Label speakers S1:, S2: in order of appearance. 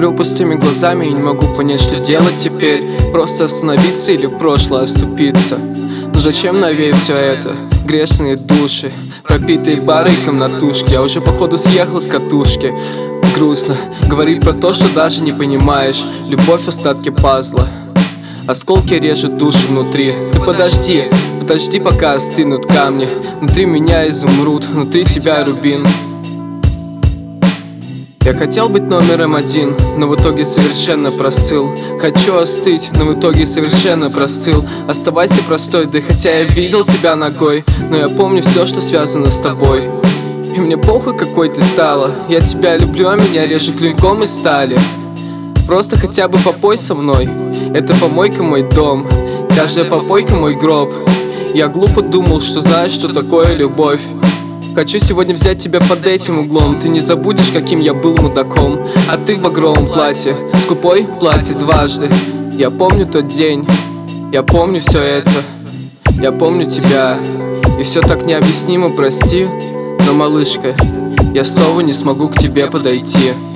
S1: Смотрю пустыми глазами и не могу понять, что делать теперь. Просто остановиться или в прошлое оступиться? Но зачем навеять все это? Грешные души, пропитые бары и комнатушки. Я уже походу съехал с катушки. Грустно говорить про то, что даже не понимаешь. Любовь — остатки пазла, осколки режут душу внутри. Ты подожди, подожди, пока остынут камни. Внутри меня изумруд, внутри тебя рубин. Я хотел быть номером один, но в итоге совершенно простыл. Хочу остыть, но в итоге совершенно простыл. Оставайся простой, да хотя я видел тебя ногой, но я помню все, что связано с тобой. И мне похуй, какой ты стала. Я тебя люблю, а меня режет клинком из стали. Просто хотя бы попой со мной. Это помойка мой дом, каждая попойка мой гроб. Я глупо думал, что знаешь, что такое любовь. Хочу сегодня взять тебя под этим углом. Ты не забудешь, каким я был мудаком. А ты в багровом платье, скупой платье дважды. Я помню тот день, я помню все это. Я помню тебя, и все так необъяснимо, прости. Но, малышка, я снова не смогу к тебе подойти.